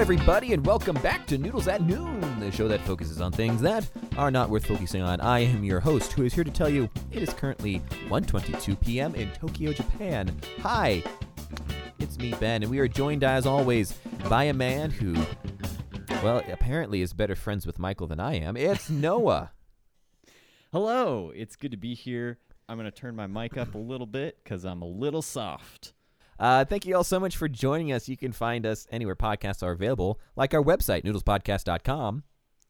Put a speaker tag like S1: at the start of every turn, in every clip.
S1: everybody, and welcome back to Noodles at Noon, the show that focuses on things that are not worth focusing on. I am your host, who is here to tell you it is currently 1:22 p.m. in Tokyo, Japan. Hi, it's me, Ben, and we are joined, as always, by a man who, well, apparently is better friends with Michael than I am. It's Noah.
S2: Hello, it's good to be here. I'm going to turn my mic up a little bit because I'm a little soft.
S1: Thank you all so much for joining us. You can find us anywhere podcasts are available, like our website, noodlespodcast.com.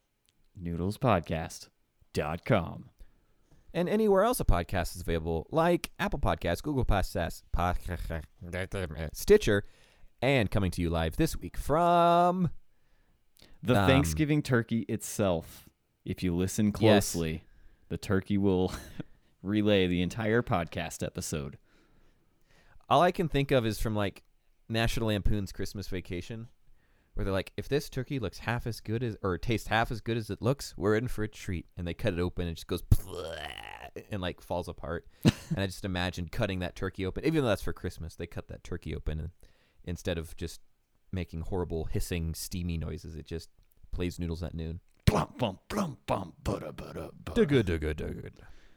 S2: Noodlespodcast.com.
S1: And anywhere else a podcast is available, like Apple Podcasts, Google Podcasts, Stitcher, and coming to you live this week from
S2: the Thanksgiving turkey itself. If you listen closely, the turkey will relay the entire podcast episode.
S1: All I can think of is from like National Lampoon's Christmas Vacation, where they're like, if this turkey looks half as good as, or tastes half as good as it looks, we're in for a treat. And they cut it open and it just goes and like falls apart. And I just imagine cutting that turkey open, even though that's for Christmas, they cut that turkey open and instead of just making horrible hissing, steamy noises, it just plays Noodles at Noon.
S2: Blum, blum, blum, blum,
S1: Good.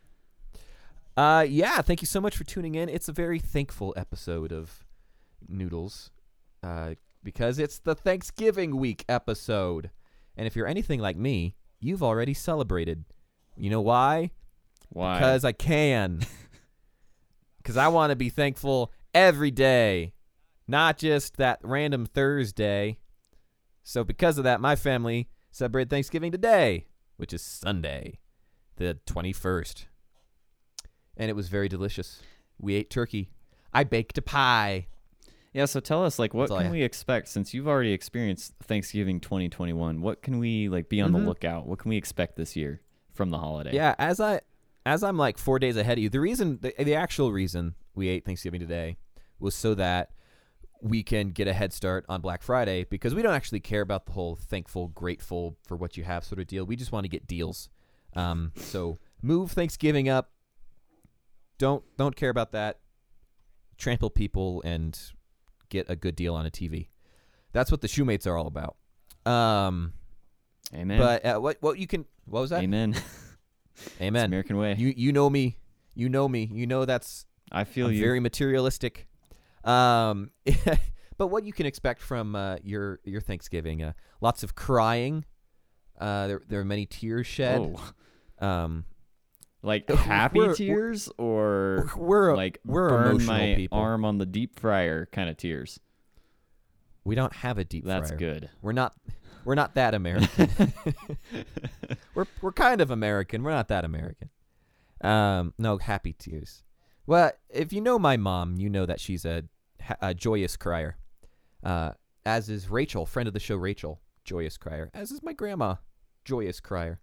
S1: Thank you so much for tuning in. It's a very thankful episode of Noodles because it's the Thanksgiving week episode. And if you're anything like me, you've already celebrated. You know why?
S2: Why?
S1: Because I can. Because I want to be thankful every day, not just that random Thursday. So because of that, my family celebrated Thanksgiving today, which is Sunday, the 21st. And it was very delicious. We ate turkey. I baked a pie.
S2: Yeah, so tell us, like, what can we expect since you've already experienced Thanksgiving 2021? What can we like be on the lookout? What can we expect this year from the holiday?
S1: Yeah, as I'm like 4 days ahead of you, the actual reason we ate Thanksgiving today was so that we can get a head start on Black Friday, because we don't actually care about the whole thankful, grateful for what you have sort of deal. We just want to get deals. So move Thanksgiving up. Don't care about that. Trample people and get a good deal on a TV. That's what the Shoemates are all about.
S2: Amen.
S1: But what was that?
S2: Amen.
S1: Amen.
S2: It's American way.
S1: You know me. You know me. You know that's
S2: I feel
S1: I'm
S2: you.
S1: very materialistic. But what you can expect from your Thanksgiving? Lots of crying. There are many tears shed.
S2: Oh. Like happy tears or
S1: we're
S2: burn
S1: emotional
S2: my
S1: people.
S2: arm on the deep fryer kind of tears?
S1: We don't have a deep fryer.
S2: That's good.
S1: We're not that American. we're kind of American. We're not that American. No happy tears. Well, if you know my mom, you know that she's a joyous crier. As is Rachel, friend of the show Rachel, joyous crier. As is my grandma, joyous crier.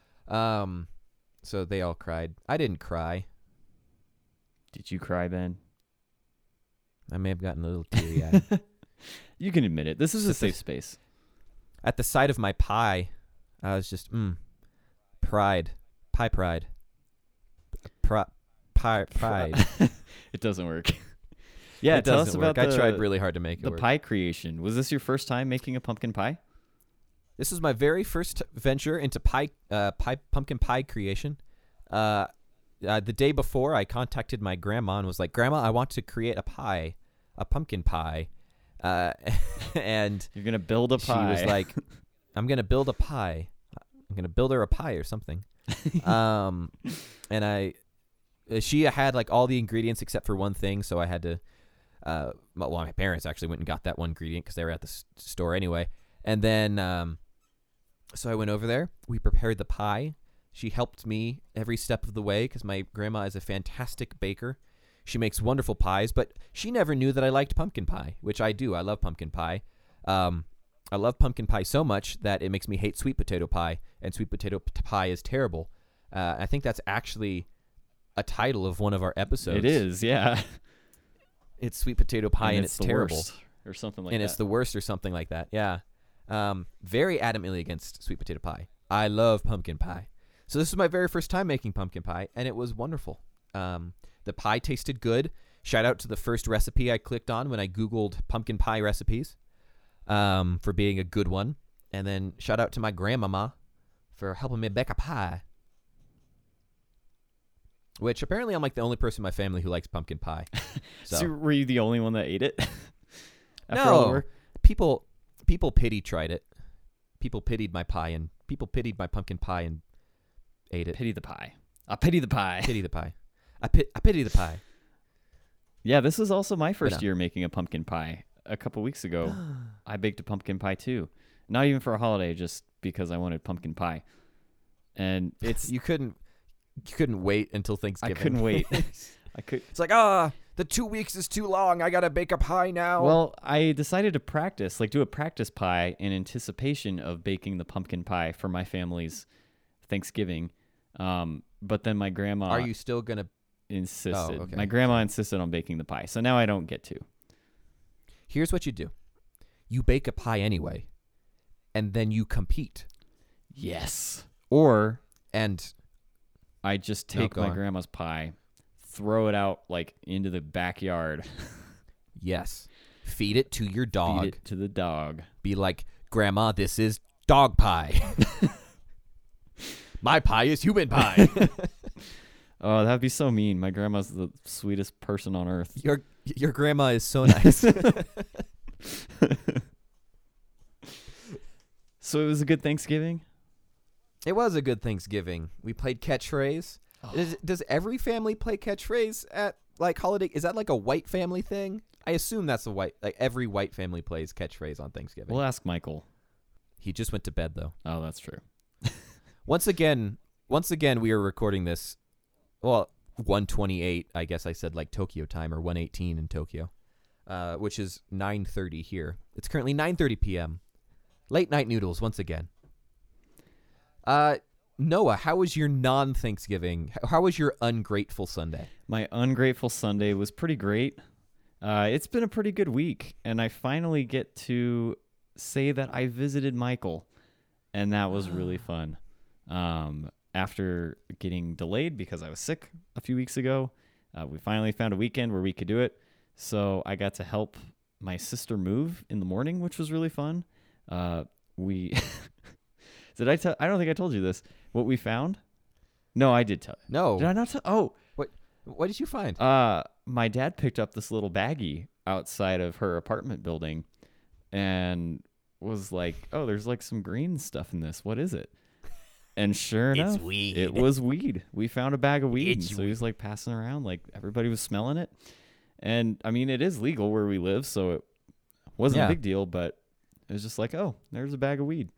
S1: So they all cried. I didn't cry.
S2: Did you cry, Ben?
S1: I may have gotten a little teary-eyed.
S2: You can admit it. This is a safe space.
S1: At the sight of my pie, I was just, pride. Pie pride. Pie pride.
S2: It doesn't work. Yeah,
S1: it
S2: tell
S1: doesn't
S2: us about
S1: work. I tried really hard to make it
S2: the
S1: work.
S2: pie creation. Was this your first time making a pumpkin pie?
S1: This is my very first venture into pumpkin pie creation. The day before, I contacted my grandma and was like, "Grandma, I want to create a pumpkin pie." And
S2: you're gonna build a pie.
S1: She was like, "I'm gonna build a pie. I'm gonna build her a pie or something." And she had like all the ingredients except for one thing, so I had to. My parents actually went and got that one ingredient because they were at the store anyway. And then, so I went over there. We prepared the pie. She helped me every step of the way because my grandma is a fantastic baker. She makes wonderful pies, but she never knew that I liked pumpkin pie, which I do. I love pumpkin pie. I love pumpkin pie so much that it makes me hate sweet potato pie, and sweet potato pie is terrible. I think that's actually a title of one of our episodes.
S2: It is, yeah.
S1: It's sweet potato pie and it's terrible.
S2: Worst, or something like that.
S1: And it's the worst or something like that, yeah. Very adamantly against sweet potato pie. I love pumpkin pie. So this was my very first time making pumpkin pie, and it was wonderful. The pie tasted good. Shout out to the first recipe I clicked on when I Googled pumpkin pie recipes. for being a good one. And then shout out to my grandmama for helping me bake a pie. Which apparently I'm like the only person in my family who likes pumpkin pie.
S2: So were you the only one that ate it?
S1: No. People tried it. People pitied my pie and people pitied my pumpkin pie and ate it.
S2: Pity the pie. I pity the pie.
S1: Pity the pie. I pity the pie.
S2: Yeah, this is also my first year making a pumpkin pie. A couple weeks ago, I baked a pumpkin pie too. Not even for a holiday, just because I wanted pumpkin pie. And it's
S1: you couldn't wait until Thanksgiving.
S2: I couldn't wait.
S1: It's like, the 2 weeks is too long. I gotta bake a pie now.
S2: Well, I decided to practice, do a practice pie in anticipation of baking the pumpkin pie for my family's Thanksgiving. But then my grandma
S1: Are you still gonna
S2: insisted.
S1: Oh, okay.
S2: My grandma insisted on baking the pie, so now I don't get to.
S1: Here's what you do. You bake a pie anyway, and then you compete.
S2: Yes. Or
S1: and
S2: I just take my grandma's pie, throw it out into the backyard.
S1: Yes. Feed it to your dog.
S2: Feed it to the dog.
S1: Be like, Grandma, this is dog pie. My pie is human pie.
S2: Oh, that'd be so mean. My grandma's the sweetest person on earth.
S1: Your grandma is so nice.
S2: So it was a good Thanksgiving?
S1: It was a good Thanksgiving. We played catchphrase. Oh. Does every family play catchphrase at holiday? Is that a white family thing? I assume that's every white family plays catchphrase on Thanksgiving.
S2: We'll ask Michael.
S1: He just went to bed though.
S2: Oh, that's true.
S1: Once again, we are recording this. Well, 1:28. I guess I said Tokyo time, or 1:18 in Tokyo, which is 9:30 here. It's currently 9:30 p.m. Late night noodles once again. Noah, how was your non-Thanksgiving? How was your ungrateful Sunday?
S2: My ungrateful Sunday was pretty great. It's been a pretty good week, and I finally get to say that I visited Michael, and that was really fun. After getting delayed because I was sick a few weeks ago, we finally found a weekend where we could do it. So I got to help my sister move in the morning, which was really fun. We did I tell? I don't think I told you this. What we found? No, I did tell you.
S1: No,
S2: did I not tell? Oh,
S1: what did you find?
S2: My dad picked up this little baggie outside of her apartment building, and was like, "Oh, there's some green stuff in this. What is it?" And sure enough,
S1: it's weed.
S2: It was weed. We found a bag of weed. So he was passing around, everybody was smelling it. And I mean, it is legal where we live, so it wasn't a big deal, but it was just oh, there's a bag of weed.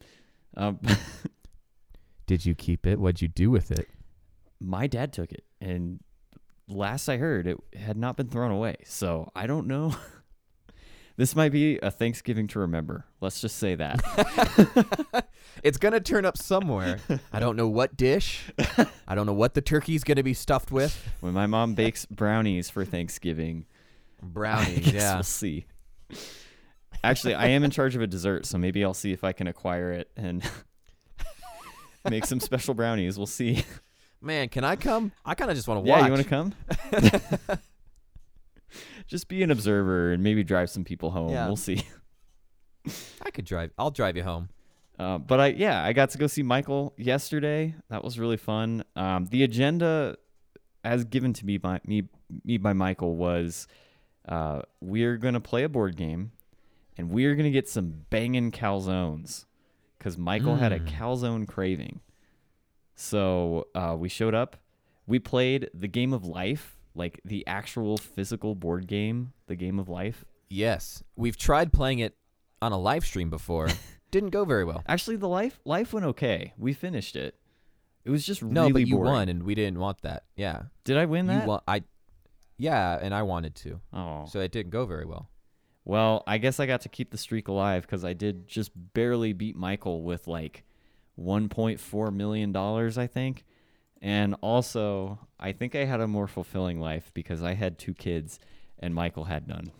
S1: Did you keep it? What'd you do with it?
S2: My dad took it, and last I heard, it had not been thrown away. So I don't know. This might be a Thanksgiving to remember. Let's just say that.
S1: It's going to turn up somewhere. I don't know what dish. I don't know what the turkey's going to be stuffed with.
S2: When my mom bakes brownies for Thanksgiving.
S1: Brownies, yeah.
S2: We'll see. Actually, I am in charge of a dessert, so maybe I'll see if I can acquire it and make some special brownies. We'll see.
S1: Man, can I come? I kind of just want to watch.
S2: Yeah, you want to come? Just be an observer and maybe drive some people home. Yeah. We'll see.
S1: I could drive. I'll drive you home.
S2: But I got to go see Michael yesterday. That was really fun. The agenda, as given to me by Michael, was we're gonna play a board game, and we're gonna get some banging calzones, because Michael had a calzone craving. So we showed up. We played the Game of Life. The actual physical board game, the Game of Life.
S1: Yes. We've tried playing it on a live stream before. Didn't go very well.
S2: Actually, the life went okay. We finished it. It was just really
S1: boring. No, but you
S2: boring.
S1: won, and we didn't want that. Yeah.
S2: Did I win that?
S1: Yeah, and I wanted to.
S2: Oh.
S1: So it didn't go very well.
S2: Well, I guess I got to keep the streak alive, because I did just barely beat Michael with $1.4 million, I think. And also, I think I had a more fulfilling life because I had 2 kids and Michael had none.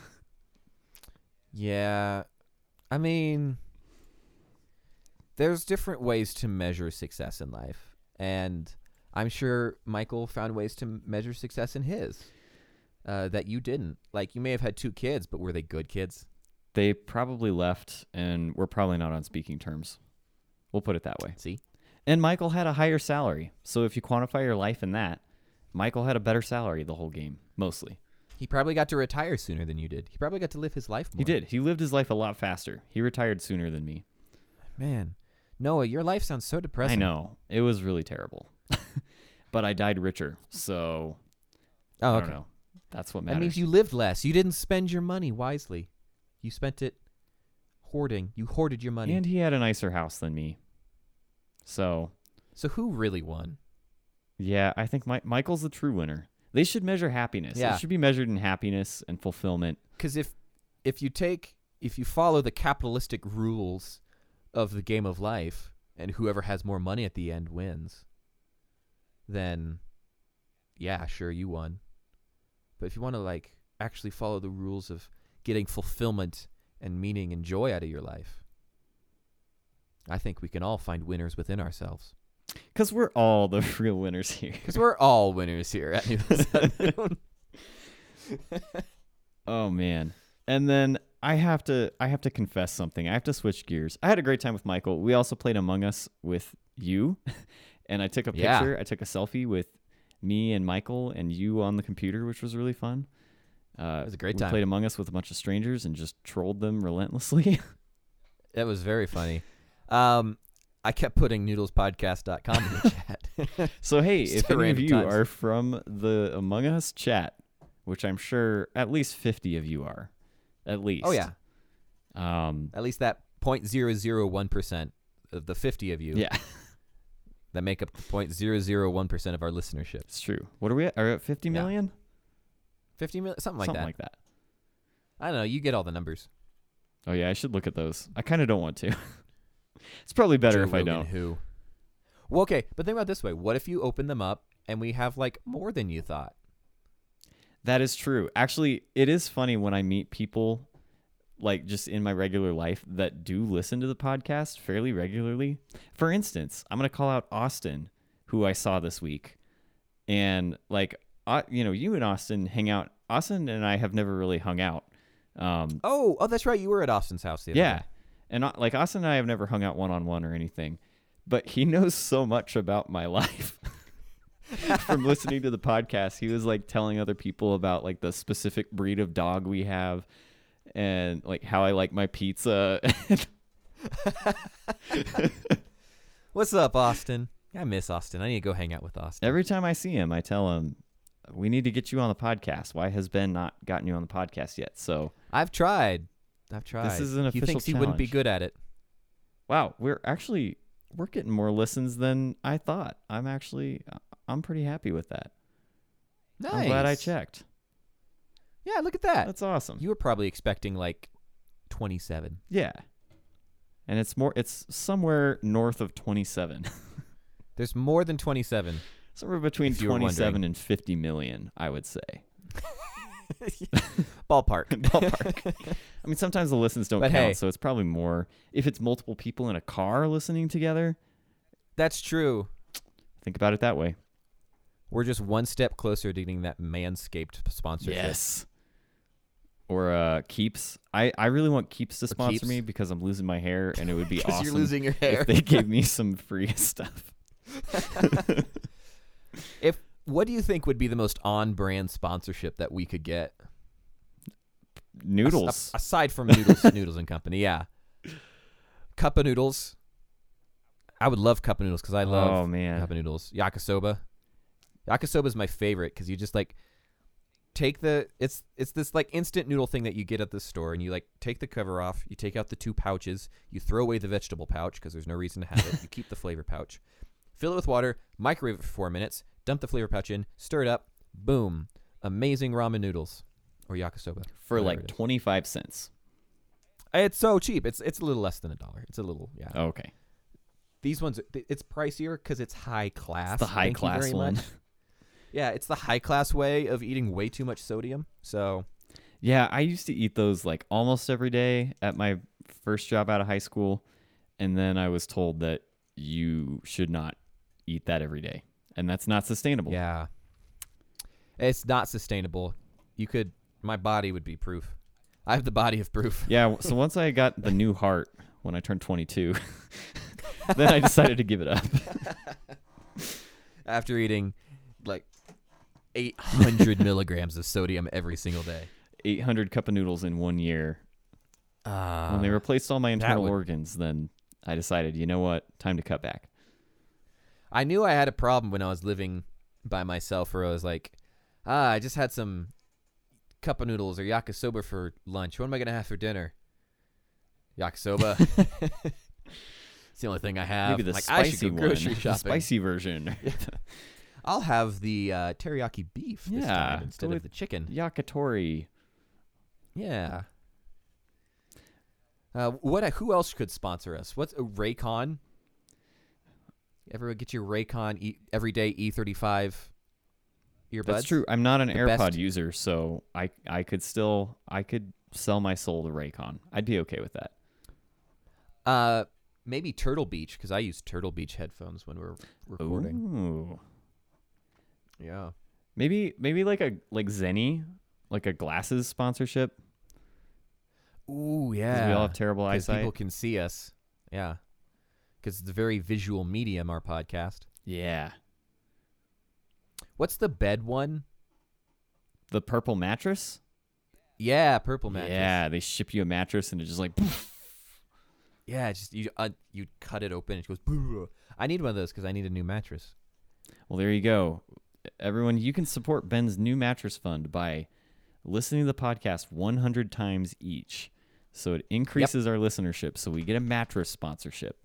S1: Yeah. I mean, there's different ways to measure success in life. And I'm sure Michael found ways to measure success in his that you didn't. You may have had 2 kids, but were they good kids?
S2: They probably left, and we're probably not on speaking terms. We'll put it that way.
S1: See?
S2: And Michael had a higher salary. So if you quantify your life in that, Michael had a better salary the whole game, mostly.
S1: He probably got to retire sooner than you did. He probably got to live his life more.
S2: He did. He lived his life a lot faster. He retired sooner than me.
S1: Man. Noah, your life sounds so depressing.
S2: I know. It was really terrible. But I died richer, so
S1: Oh,
S2: I
S1: okay.
S2: don't know. That's what matters.
S1: That means you lived less. You didn't spend your money wisely. You spent it hoarding. You hoarded your money.
S2: And he had a nicer house than me. So
S1: who really won?
S2: yeah, I think Michael's the true winner. They should measure happiness.
S1: Yeah.
S2: It should be measured in happiness and fulfillment.
S1: Because if you follow the capitalistic rules of the game of life, and whoever has more money at the end wins, then yeah, sure, you won. But if you want to like actually follow the rules of getting fulfillment and meaning and joy out of your life, I think we can all find winners within ourselves.
S2: Because we're all the real winners here.
S1: Because we're all winners here at Noodles Afternoon.
S2: Oh man. And then I have to confess something. I have to switch gears. I had a great time with Michael. We also played Among Us with you. And I took a
S1: Yeah.
S2: picture. I took a selfie with me and Michael and you on the computer, which was really fun.
S1: It was a great
S2: we
S1: time.
S2: played Among Us with a bunch of strangers and just trolled them relentlessly.
S1: It was very funny. I kept putting noodlespodcast.com in the chat.
S2: So hey,
S1: Just
S2: if
S1: at
S2: any of
S1: random
S2: you
S1: times.
S2: are from the Among Us chat, which I'm sure at least 50 of you are, at least.
S1: Oh, yeah.
S2: Um,
S1: At least that 0.001% of the 50 of you
S2: yeah,
S1: that make up the 0.001% of our listenership.
S2: it's true. What are we at? Are we at 50
S1: Yeah.
S2: million?
S1: 50 million? Something
S2: Something
S1: that.
S2: like that.
S1: I don't know. You get all the numbers.
S2: Oh yeah, I should look at those. I kind of don't want to. It's probably better
S1: Joe
S2: if I
S1: Rogan
S2: don't.
S1: Who? Well, okay. But think about it this way. What if you open them up and we have like more than you thought?
S2: That is true. Actually, it is funny when I meet people like just in my regular life that do listen to the podcast fairly regularly. For instance, I'm going to call out Austin, who I saw this week. And like, you and Austin hang out. Austin and I have never really hung out.
S1: Oh, that's right. You were at Austin's house the other
S2: Yeah.
S1: day.
S2: And like Austin and I have never hung out one-on-one or anything. But he knows so much about my life. From listening to the podcast, he was like telling other people about like the specific breed of dog we have and like how I like my pizza.
S1: What's up, Austin? I miss Austin. I need to go hang out with Austin.
S2: Every time I see him, I tell him, we need to get you on the podcast. Why has Ben not gotten you on the podcast yet? So,
S1: I've tried. This
S2: is an
S1: He
S2: official
S1: thinks he wouldn't be
S2: challenge.
S1: good at it.
S2: wow, we're getting more listens than I thought. I'm pretty happy with that.
S1: Nice.
S2: I'm glad I checked.
S1: Yeah, look at that.
S2: That's awesome.
S1: You were probably expecting like 27.
S2: Yeah. And it's somewhere north of 27.
S1: There's more than 27.
S2: Somewhere between
S1: If you were
S2: 27
S1: wondering.
S2: and 50 million, I would say.
S1: Ballpark.
S2: Ballpark. I mean, sometimes the listens don't
S1: But
S2: count,
S1: hey.
S2: so it's probably more. If it's multiple people in a car listening together,
S1: That's true.
S2: think about it that way.
S1: We're just one step closer to getting that Manscaped sponsorship.
S2: Or Keeps. I really want Keeps to sponsor
S1: Keeps?
S2: me because I'm losing my hair, and it would be
S1: Because
S2: awesome
S1: you're losing your hair.
S2: if they gave me some free stuff.
S1: What do you think would be the most on-brand sponsorship that we could get?
S2: Noodles.
S1: Aside from Noodles and Company, yeah. Cup of Noodles. I would love Cup of Noodles because I love
S2: Oh, man.
S1: Cup of Noodles. Yakisoba. Yakisoba is my favorite because you just like take it's this like instant noodle thing that you get at the store, and you like take the cover off, you take out the 2 pouches, you throw away the vegetable pouch because there's no reason to have it. You keep the flavor pouch, fill it with water, microwave it for 4 minutes, dump the flavor pouch in, stir it up, boom, amazing ramen noodles or yakisoba
S2: For
S1: whatever
S2: like
S1: it is.
S2: 25 cents.
S1: It's so cheap. It's a little less than $1. It's a little
S2: Okay.
S1: These ones it's pricier because it's high class.
S2: The high
S1: Thank you
S2: class
S1: very
S2: one.
S1: much. Yeah, it's the high class way of eating way too much sodium. So
S2: Yeah, I used to eat those like almost every day at my first job out of high school. And then I was told that you should not eat that every day. And that's not sustainable.
S1: yeah, it's not sustainable. My body would be proof. I have the body of proof.
S2: Yeah, so once I got the new heart when I turned 22, then I decided to give it up.
S1: After eating like 800 milligrams of sodium every single day.
S2: 800 cup of noodles in 1 year. When they replaced all my internal organs, then I decided, you know what? Time to cut back.
S1: I knew I had a problem when I was living by myself where I was like, I just had some cup of noodles or yakisoba for lunch. What am I going to have for dinner? Yakisoba. It's the only thing I have.
S2: Maybe the
S1: like,
S2: spicy
S1: I should go
S2: one.
S1: grocery
S2: The
S1: shopping.
S2: spicy version.
S1: I'll have the teriyaki beef this time instead
S2: go
S1: of the chicken.
S2: Yakitori.
S1: Yeah. Who else could sponsor us? What's a Raycon? Everyone get your Raycon everyday E35 earbuds.
S2: That's true. I'm not an
S1: The
S2: AirPod
S1: best.
S2: user, so I could sell my soul to Raycon. I'd be okay with that.
S1: Maybe Turtle Beach because I use Turtle Beach headphones when we're recording.
S2: Ooh.
S1: Yeah.
S2: Maybe like Zenny, like a glasses sponsorship.
S1: Ooh,
S2: 'Cause
S1: yeah.
S2: we all have terrible
S1: 'Cause
S2: eyesight.
S1: people can see us. Yeah. Because it's a very visual medium, our podcast.
S2: Yeah.
S1: What's the bed one?
S2: The purple mattress?
S1: Yeah, purple mattress.
S2: Yeah, they ship you a mattress and it just like poof.
S1: Yeah, just you cut it open and it goes. Boo. I need one of those because I need a new mattress.
S2: Well, there you go. Everyone, you can support Ben's new mattress fund by listening to the podcast 100 times each. So it increases our listenership. So we get a mattress sponsorship.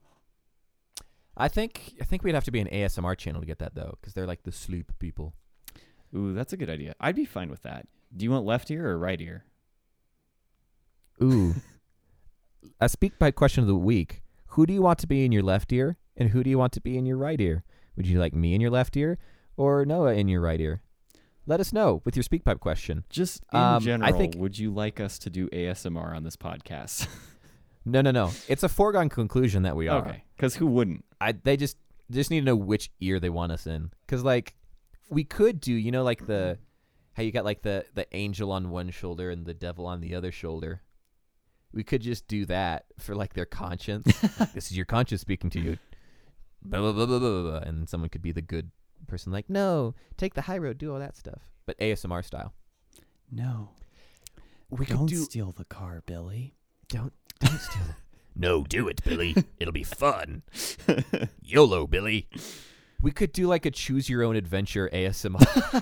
S1: I think we'd have to be an ASMR channel to get that though, because they're like the sleep people.
S2: Ooh, that's a good idea. I'd be fine with that. Do you want left ear or right ear?
S1: Ooh. A speak pipe question of the week. Who do you want to be in your left ear, and who do you want to be in your right ear? Would you like me in your left ear, or Noah in your right ear? Let us know with your speak pipe question.
S2: Just in general,
S1: I think
S2: would you like us to do ASMR on this podcast?
S1: No. It's a foregone conclusion that we are.
S2: Okay, because who wouldn't?
S1: They just need to know which ear they want us in, because like we could do, like how you got like the angel on one shoulder and the devil on the other shoulder. We could just do that for like their conscience. Like, this is your conscience speaking to you. Blah, blah, blah, blah, blah, blah. And someone could be the good person, like, no, take the high road, do all that stuff, but ASMR style.
S2: No.
S1: We
S2: Don't steal the car, Billy.
S1: Don't steal it. No, do it, Billy. It'll be fun. YOLO, Billy. We could do like a choose your own adventure ASMR.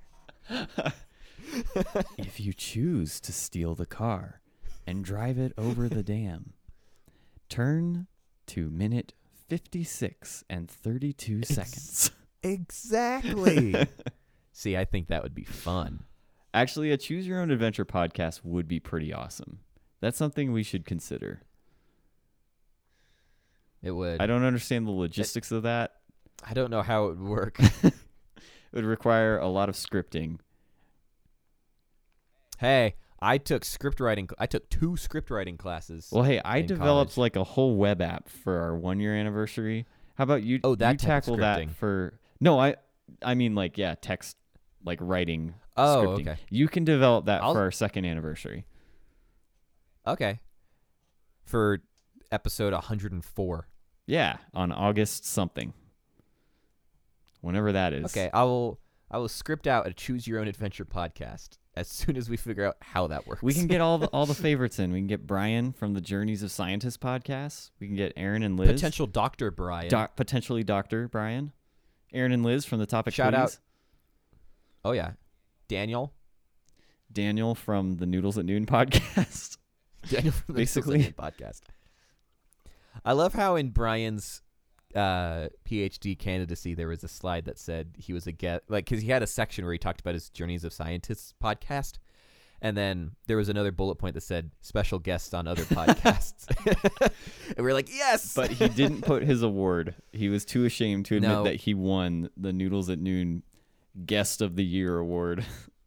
S2: If you choose to steal the car and drive it over the dam, turn to minute 56 and 32 seconds.
S1: Exactly. See, I think that would be fun.
S2: Actually, a choose your own adventure podcast would be pretty awesome. That's something we should consider.
S1: It would.
S2: I don't understand the logistics of that.
S1: I don't know how it would work.
S2: It would require a lot of scripting.
S1: Hey, I took script writing. I took 2 script writing classes.
S2: Well, hey, I
S1: in
S2: developed
S1: college.
S2: like a whole web app for our 1 year anniversary. How about you?
S1: Oh, that
S2: you
S1: type of
S2: tackle that
S1: scripting.
S2: for? No, I mean like text, like writing.
S1: Oh,
S2: scripting.
S1: okay.
S2: You can develop that
S1: I'll-
S2: for our 2nd anniversary.
S1: Okay. For episode 104.
S2: Yeah, on August something. Whenever that is.
S1: Okay, I will script out a choose your own adventure podcast as soon as we figure out how that works.
S2: We can get all the favorites in. We can get Brian from the Journeys of Scientists podcast. We can get Aaron and Liz.
S1: potential Dr. Brian.
S2: Potentially Dr. Brian. Aaron and Liz from the Topic
S1: Shout out.
S2: Please.
S1: Oh yeah. Daniel
S2: Daniel from the Noodles at Noon podcast.
S1: from the
S2: Basically.
S1: Basically podcast. I love how in Brian's PhD candidacy there was a slide that said he was a guest, like because he had a section where he talked about his Journeys of Scientists podcast, and then there was another bullet point that said special guests on other podcasts, and we were like, yes.
S2: But he didn't put his award. He was too ashamed to admit
S1: No.
S2: that he won the Noodles at Noon Guest of the Year award.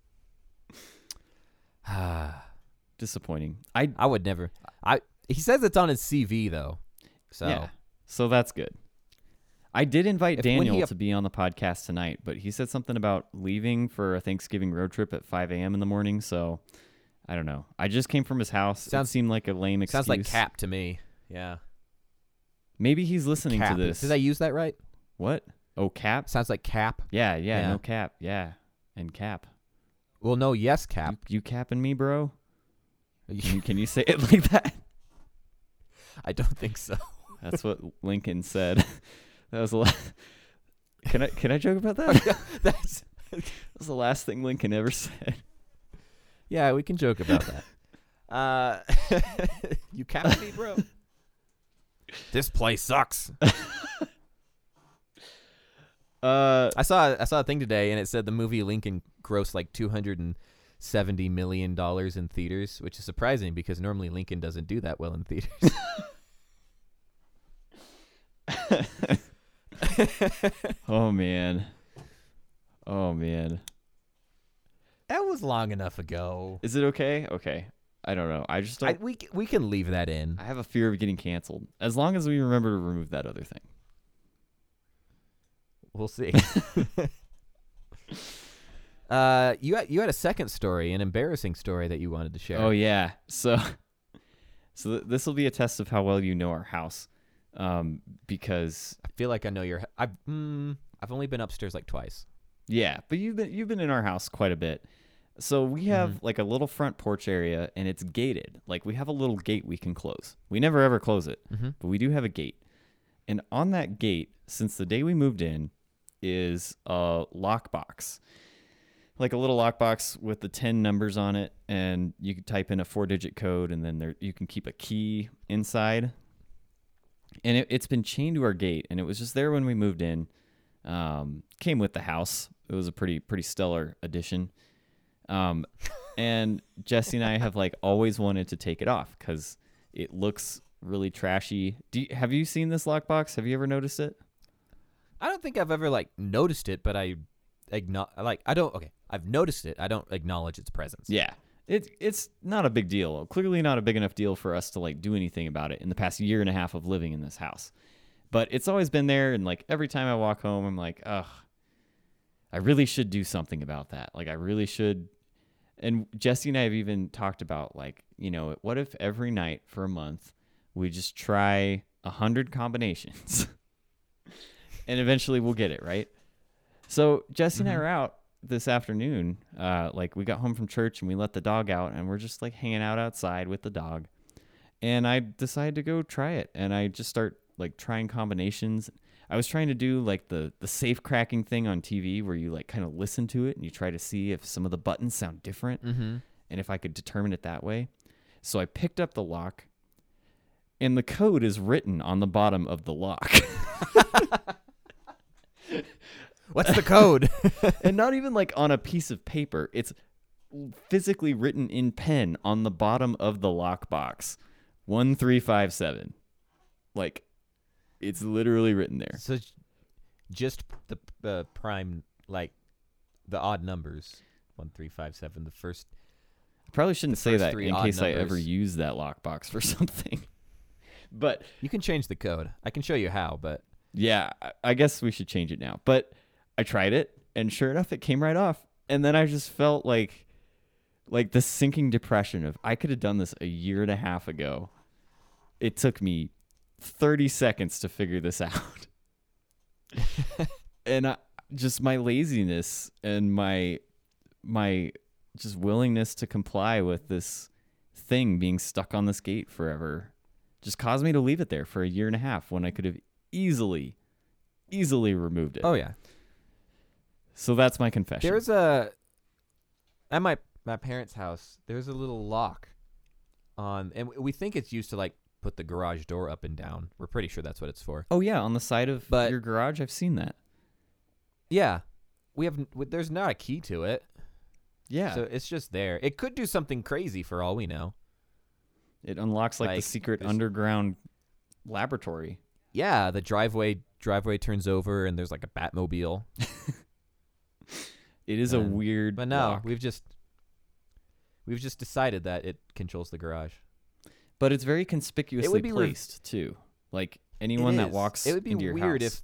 S2: Disappointing.
S1: I would never. He says it's on his CV though, so
S2: Yeah. So that's good. I did invite
S1: When
S2: Daniel
S1: he-
S2: to be on the podcast tonight, but he said something about leaving for a Thanksgiving road trip at 5 a.m. in the morning. So I don't know. I just came from his house. It seemed like a lame excuse.
S1: Sounds like Cap to me. Yeah.
S2: Maybe he's listening
S1: Cap.
S2: to this.
S1: Did I use that right?
S2: What? Oh, Cap?
S1: Sounds like Cap.
S2: Yeah,
S1: Yeah.
S2: no Cap. Yeah, and Cap.
S1: Well, no, yes, Cap.
S2: You capping me, bro? Can you say it like that?
S1: I don't think so.
S2: That's what Lincoln said. That was a lot. Can I joke about that?
S1: That's
S2: That was the last thing Lincoln ever said.
S1: yeah, we can joke about that. You capping me, bro? This place sucks. I saw a thing today, and it said the movie Lincoln grossed like $270 million in theaters, which is surprising because normally Lincoln doesn't do that well in theaters.
S2: Oh man.
S1: That was long enough ago.
S2: Is it okay? Okay. I don't know. I just don't.
S1: We can leave that in.
S2: I have a fear of getting canceled. As long as we remember to remove that other thing.
S1: We'll see. You had a second story, an embarrassing story that you wanted to share.
S2: Oh yeah. So this will be a test of how well you know our house, because
S1: I feel like I know your. I've only been upstairs like twice.
S2: yeah, but you've been in our house quite a bit. So we have like a little front porch area, and it's gated. Like we have a little gate we can close. We never ever close it, but we do have a gate. And on that gate, since the day we moved in, is a lockbox. Like a little lockbox with the 10 numbers on it, and you can type in a 4-digit code, and then you can keep a key inside. And it's been chained to our gate, and it was just there when we moved in. Came with the house. It was a pretty stellar addition. And Jesse and I have like always wanted to take it off because it looks really trashy. Have you seen this lockbox? Have you ever noticed it?
S1: I don't think I've ever like noticed it, but I've noticed it. I don't acknowledge its presence.
S2: Yeah. It's not a big deal. Clearly not a big enough deal for us to like do anything about it in the past year and a half of living in this house. But it's always been there, and like every time I walk home, I'm like, ugh, I really should do something about that. Like I really should. And Jesse and I have even talked about like, you know, what if every night for a month we just try 100 combinations and eventually we'll get it, right? So Jesse and I are out this afternoon. Like we got home from church and we let the dog out, and we're just like hanging out outside with the dog. And I decided to go try it, and I just start like trying combinations. I was trying to do like the safe cracking thing on TV where you like kind of listen to it and you try to see if some of the buttons sound different and if I could determine it that way. So I picked up the lock, and the code is written on the bottom of the lock.
S1: What's the code?
S2: And not even like on a piece of paper. It's physically written in pen on the bottom of the lockbox. 1357. Like, it's literally written there.
S1: So just the prime, like the odd numbers. 1357, the first.
S2: I probably shouldn't say that in case I ever
S1: numbers.
S2: use that lockbox for something. But
S1: You can change the code. I can show you how, but
S2: yeah, I guess we should change it now. But I tried it, and sure enough, it came right off. And then I just felt like the sinking depression of I could have done this a year and a half ago. It took me 30 seconds to figure this out. And just my laziness and my just willingness to comply with this thing being stuck on this gate forever just caused me to leave it there for a year and a half when I could have easily removed it.
S1: oh yeah.
S2: So that's my confession.
S1: There's at my parents' house, there's a little lock on, and we think it's used to like put the garage door up and down. We're pretty sure that's what it's for.
S2: Oh yeah, on the side of
S1: But-
S2: your garage, I've seen that.
S1: Yeah. There's not a key to it.
S2: Yeah.
S1: So it's just there. It could do something crazy for all we know.
S2: It unlocks like the
S1: Like,
S2: secret
S1: there's-
S2: underground laboratory.
S1: Yeah, the driveway turns over and there's like a Batmobile.
S2: It is a
S1: And-
S2: weird
S1: But no,
S2: lock.
S1: we've just decided that it controls the garage.
S2: But it's very conspicuously
S1: be
S2: placed too. Like anyone that
S1: is.
S2: walks
S1: It would be
S2: into your
S1: weird
S2: house.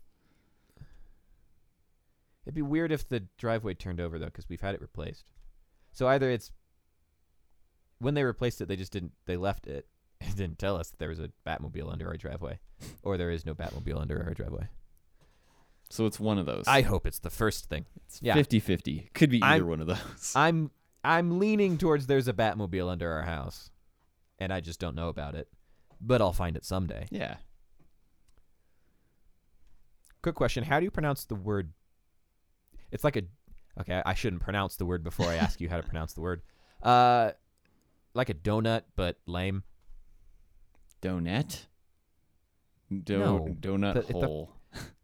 S1: It'd be weird if the driveway turned over though, because we've had it replaced. So either it's when they replaced it, they left it and didn't tell us that there was a Batmobile under our driveway, or there is no Batmobile under our driveway.
S2: So it's one of those.
S1: I hope it's the first thing.
S2: It's
S1: Yeah.
S2: 50-50. Could be either one of those.
S1: I'm leaning towards there's a Batmobile under our house, and I just don't know about it, but I'll find it someday.
S2: Yeah.
S1: Quick question: how do you pronounce the word? It's like okay, I shouldn't pronounce the word before I ask you how to pronounce the word. Like a donut, but lame.
S2: Donut?
S1: No.
S2: Donut hole.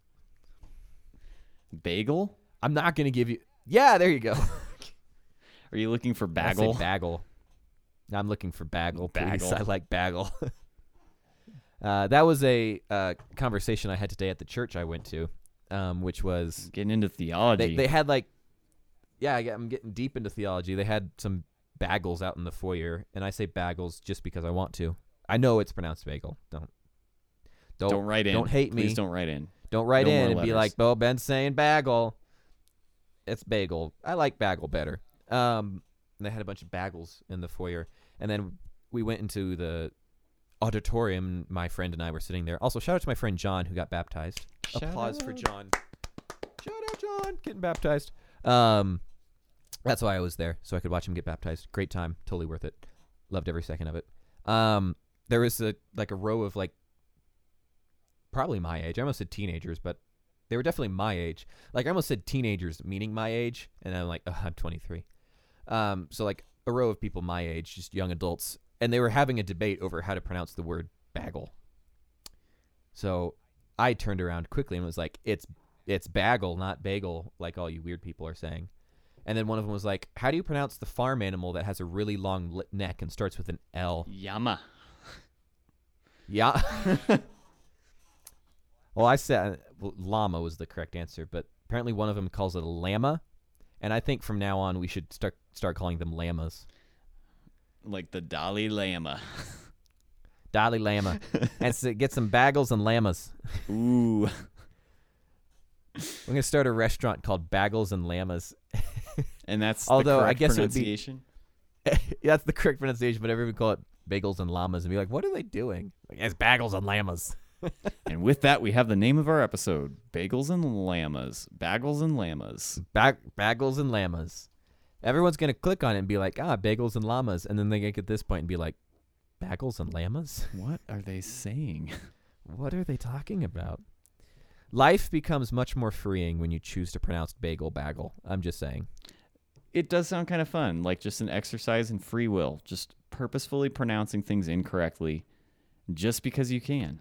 S2: Bagel?
S1: I'm not gonna give you. Yeah, there you go.
S2: Are you looking for
S1: I
S2: bagel?
S1: said bagel. I'm looking for bagel, please.
S2: Bagel.
S1: I like bagel. That was a conversation I had today at the church I went to, which was
S2: Getting into theology.
S1: they had like, I'm getting deep into theology. They had some bagels out in the foyer, and I say bagels just because I want to. I know it's pronounced bagel.
S2: Don't write in.
S1: Don't hate me.
S2: Please don't write in.
S1: Don't write
S2: No
S1: in
S2: more
S1: and be
S2: letters.
S1: like, "Oh, Ben's saying bagel." It's bagel. I like bagel better. And they had a bunch of bagels in the foyer, and then we went into the auditorium. My friend and I were sitting there. Also, shout out to my friend John who got baptized.
S2: Shout
S1: Applause for
S2: out.
S1: John. Shout out John getting baptized. That's why I was there, so I could watch him get baptized. Great time, totally worth it. Loved every second of it. There was a row of probably my age. I almost said teenagers, but they were definitely my age. Like I almost said teenagers, meaning my age, and I'm like, I'm 23. So like a row of people my age, just young adults, and they were having a debate over how to pronounce the word bagel. So I turned around quickly and was like, it's bagel, not bagel, like all you weird people are saying. And then one of them was like, how do you pronounce the farm animal that has a really long neck and starts with an L?
S2: Llama.
S1: Yeah. Well, I said llama was the correct answer, but apparently one of them calls it a llama, and I think from now on we should start calling them llamas.
S2: Like the Dalai Lama.
S1: Dalai Lama. And so get some bagels and llamas.
S2: Ooh.
S1: We're going to start a restaurant called Bagels and Llamas.
S2: And that's
S1: Although,
S2: the
S1: I
S2: correct
S1: guess it would be-
S2: pronunciation?
S1: That's the correct pronunciation, but everyone would call it bagels and llamas and be like, what are they doing? Like, it's bagels and llamas.
S2: And with that, we have the name of our episode: Bagels and Llamas. Bagels and Llamas.
S1: Bagels and llamas. Everyone's going to click on it and be like, bagels and llamas. And then they get this point and be like, bagels and llamas?
S2: What are they saying?
S1: What are they talking about? Life becomes much more freeing when you choose to pronounce bagel. I'm just saying.
S2: It does sound kind of fun, like just an exercise in free will, just purposefully pronouncing things incorrectly just because you can.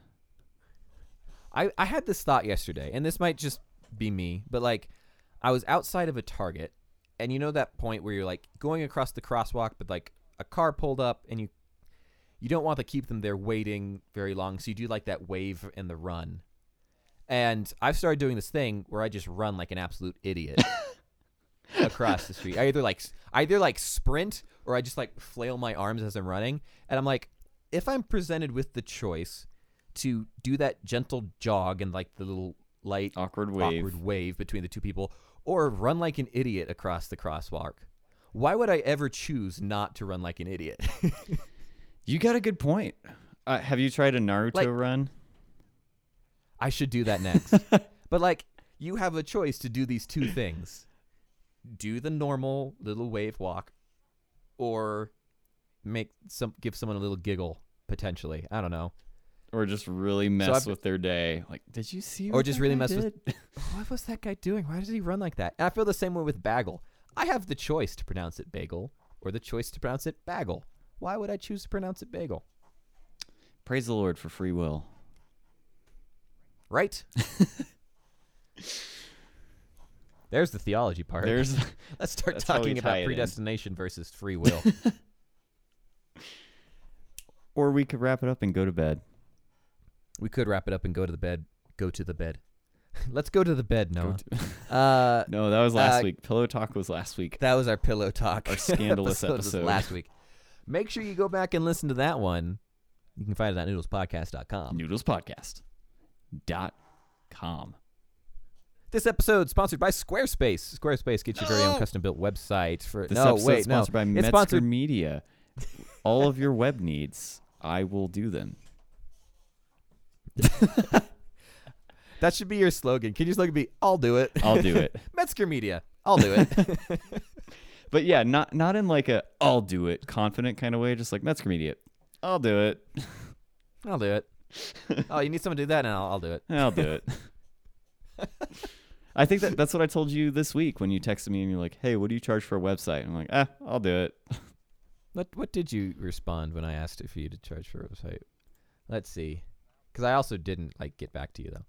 S1: I had this thought yesterday, and this might just be me, but like I was outside of a Target, and you know that point where you're like going across the crosswalk, but like a car pulled up, and you don't want to keep them there waiting very long, so you do like that wave and the run. And I've started doing this thing where I just run like an absolute idiot across the street. I either like sprint or I just like flail my arms as I'm running. And I'm like, if I'm presented with the choice to do that gentle jog and like the little light
S2: Awkward wave.
S1: between the two people, or run like an idiot across the crosswalk, why would I ever choose not to run like an idiot?
S2: You got a good point. Have you tried a Naruto run?
S1: I should do that next. But like, you have a choice to do these two things. Do the normal little wave walk, or give someone a little giggle, potentially. I don't know.
S2: Or just really mess with their day. Like, did you see what
S1: Or just
S2: that
S1: really
S2: guy
S1: mess
S2: did?
S1: with, what was that guy doing? Why does he run like that? And I feel the same way with bagel. I have the choice to pronounce it bagel or the choice to pronounce it bagel. Why would I choose to pronounce it bagel?
S2: Praise the Lord for free will.
S1: Right? There's the theology part. Let's start
S2: That's how we
S1: talking
S2: tie
S1: about
S2: it in.
S1: predestination versus free will.
S2: Or we could wrap it up and go to bed.
S1: We could wrap it up and go to the bed. Go to the bed. Let's go to the bed, Noah.
S2: No, that was last week. Pillow Talk was last week.
S1: That was our pillow talk.
S2: Our scandalous
S1: was
S2: episode.
S1: last week. Make sure you go back and listen to that one. You can find it at noodlespodcast.com.
S2: Noodlespodcast.com.
S1: This episode sponsored by Squarespace. Squarespace gets your very own custom-built website for.
S2: This episode sponsored by
S1: It's
S2: Metzger
S1: sponsored.
S2: Media. all of your web needs, I will do them.
S1: That should be your slogan. Can your slogan be, I'll do it?
S2: I'll do it.
S1: Metzger Media. I'll do it.
S2: But yeah, not in like a I'll do it confident kind of way, just like Metzger Media. I'll do it.
S1: I'll do it. Oh, you need someone to do that? And I'll do it.
S2: I'll do it. I think that's what I told you this week when you texted me and you're like, hey, what do you charge for a website? And I'm like, I'll do it.
S1: What did you respond when I asked for you to charge for a website? Let's see. Because I also didn't get get back to you though.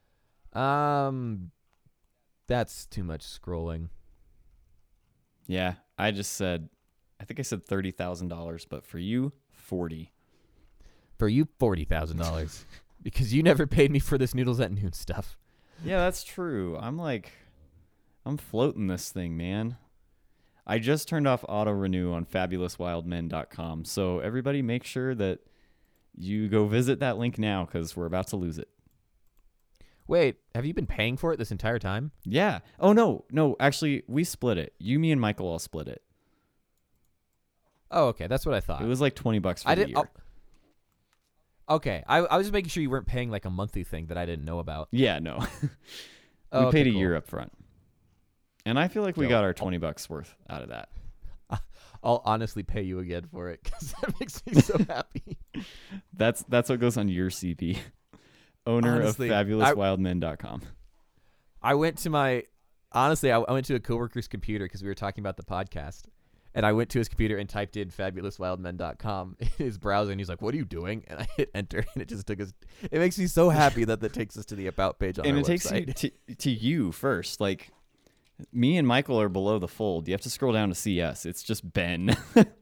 S1: That's too much scrolling.
S2: Yeah, I just said, I think I said $30,000, but for you, 40.
S1: For you, $40,000. Because you never paid me for this Noodles at Noon stuff.
S2: Yeah, that's true. I'm floating this thing, man. I just turned off auto renew on fabulouswildmen.com. So everybody make sure that you go visit that link now because we're about to lose it.
S1: Wait, have you been paying for it this entire time?
S2: Yeah. Oh, no. Actually, we split it. You, me, and Michael all split it.
S1: Oh, okay. That's what I thought.
S2: It was like $20 for the year.
S1: Okay. I was just making sure you weren't paying like a monthly thing that I didn't know about.
S2: Yeah, no.
S1: Oh,
S2: we paid a
S1: cool.
S2: year up front. And I feel like we
S1: Yo,
S2: got our $20 worth out of that.
S1: I'll honestly pay you again for it because that makes me so happy.
S2: That's what goes on your CP. Owner
S1: Honestly,
S2: of fabulouswildmen.com.
S1: I went to I went to a coworker's computer because we were talking about the podcast. And I went to his computer and typed in fabulouswildmen.com in his browser, and he's like, "What are you doing?" And I hit enter, and it just took us. It makes me so happy that takes us to the about page on
S2: and
S1: our
S2: it
S1: website.
S2: takes you to you first. Like, me and Michael are below the fold. You have to scroll down to see us. It's just Ben.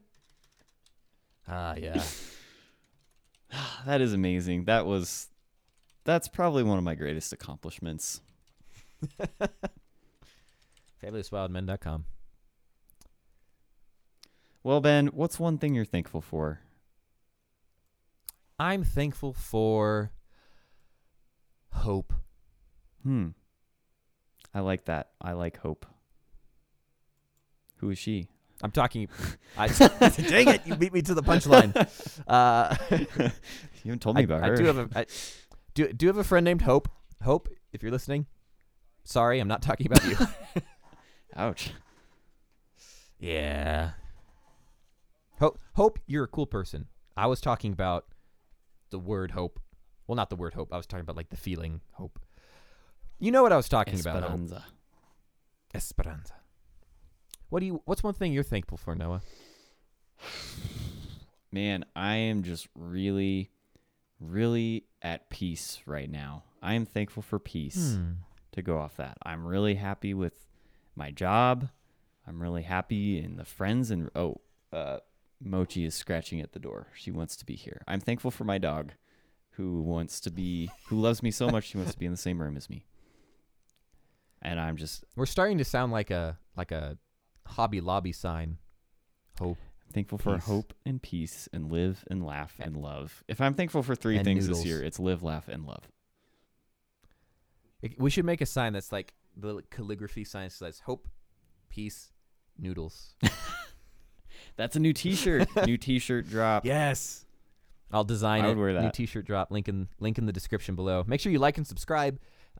S1: Yeah.
S2: That is amazing. That's probably one of my greatest accomplishments.
S1: fabulouswildmen.com.
S2: Well, Ben, what's one thing you're thankful for?
S1: I'm thankful for hope.
S2: I like that. I like Hope. Who is she?
S1: I'm talking. Dang it! You beat me to the punchline.
S2: You haven't told me about her.
S1: Do you have a friend named Hope? Hope, if you're listening, sorry, I'm not talking about you.
S2: Ouch.
S1: Yeah. Hope, you're a cool person. I was talking about the word hope. Well, not the word hope. I was talking about like the feeling hope. You know what I was talking about? Hope. Esperanza. What's one thing you're thankful for, Noah?
S2: Man, I am just really, really at peace right now. I am thankful for peace to go off that. I'm really happy with my job. I'm really happy in the friends and Mochi is scratching at the door. She wants to be here. I'm thankful for my dog who loves me so much she wants to be in the same room as me. And
S1: we're starting to sound like a Hobby Lobby sign. Hope.
S2: Thankful for
S1: Peace.
S2: hope and peace and live and laugh and love. If I'm thankful for three things
S1: noodles.
S2: this year, it's live, laugh, and love.
S1: We should make a sign that's like the calligraphy sign that says hope, peace, noodles.
S2: That's a new t-shirt. New t-shirt drop.
S1: Yes. I'll design
S2: I
S1: it.
S2: would wear that.
S1: New t-shirt drop. Link in the description below. Make sure you like and subscribe.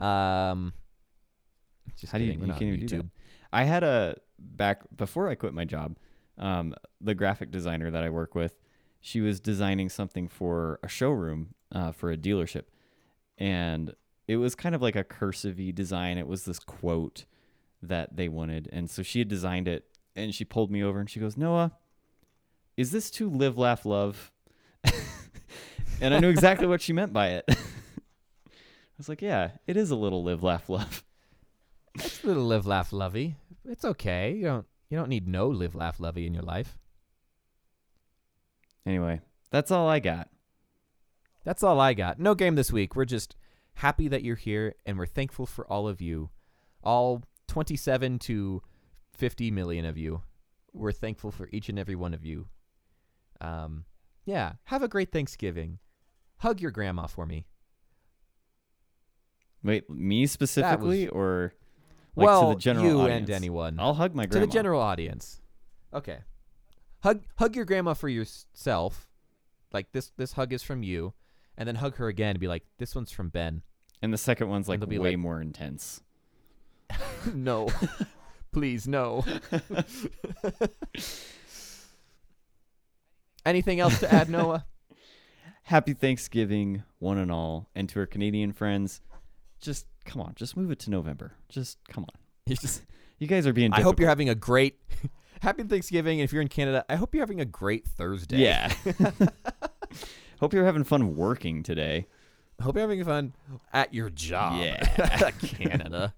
S1: Just
S2: How do you,
S1: kidding, we're
S2: you
S1: not
S2: can't
S1: on
S2: even do that.
S1: YouTube.
S2: I had back before I quit my job, the graphic designer that I work with, she was designing something for a showroom for a dealership. And it was kind of like a cursive-y design. It was this quote that they wanted. And so she had designed it, and she pulled me over and she goes, "Noah, is this too live, laugh, love?" And I knew exactly what she meant by it. I was like, yeah, it is a little live, laugh, love.
S1: It's a little live, laugh, lovey. It's okay. You don't need no live, laugh, lovey in your life.
S2: Anyway, that's all I got.
S1: That's all I got. No game this week. We're just happy that you're here, and we're thankful for all of you. All 27 to 50 million of you. We're thankful for each and every one of you. Yeah, have a great Thanksgiving. Hug your grandma for me.
S2: Wait, me specifically or
S1: Well,
S2: to the general
S1: you
S2: audience?
S1: and anyone.
S2: I'll hug my grandma.
S1: To the general audience. Okay. hug your grandma for yourself. Like this hug is from you, and then hug her again and be like, this one's from Ben.
S2: And the second one's like
S1: they'll be
S2: way
S1: like-
S2: more intense.
S1: No. Please, no. Anything else to add, Noah?
S2: Happy Thanksgiving, one and all, and to our Canadian friends. Just come on, just move it to November. Just come on. You guys are being
S1: I
S2: difficult.
S1: hope you're having a great Happy Thanksgiving, and if you're in Canada, I hope you're having a great Thursday.
S2: Yeah. Hope you're having fun working today.
S1: I hope you're having fun at your job.
S2: Yeah.
S1: Canada.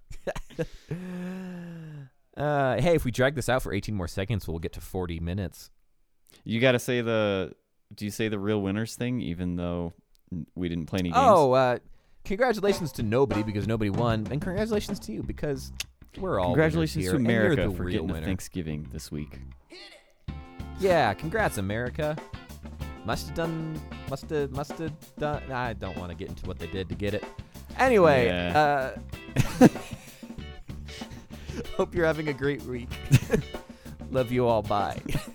S1: Hey, if we drag this out for 18 more seconds, we'll get to 40 minutes.
S2: You got to say do you say the real winners thing, even though we didn't play any games?
S1: Oh, congratulations to nobody because nobody won, and congratulations to you because we're all
S2: Congratulations
S1: winners
S2: to
S1: here, and you're
S2: America
S1: the
S2: for
S1: real
S2: getting to
S1: winner.
S2: Thanksgiving this week.
S1: Yeah, congrats, America. Must have done. I don't want to get into what they did to get it. Anyway,
S2: Yeah.
S1: Hope you're having a great week. Love you all. Bye.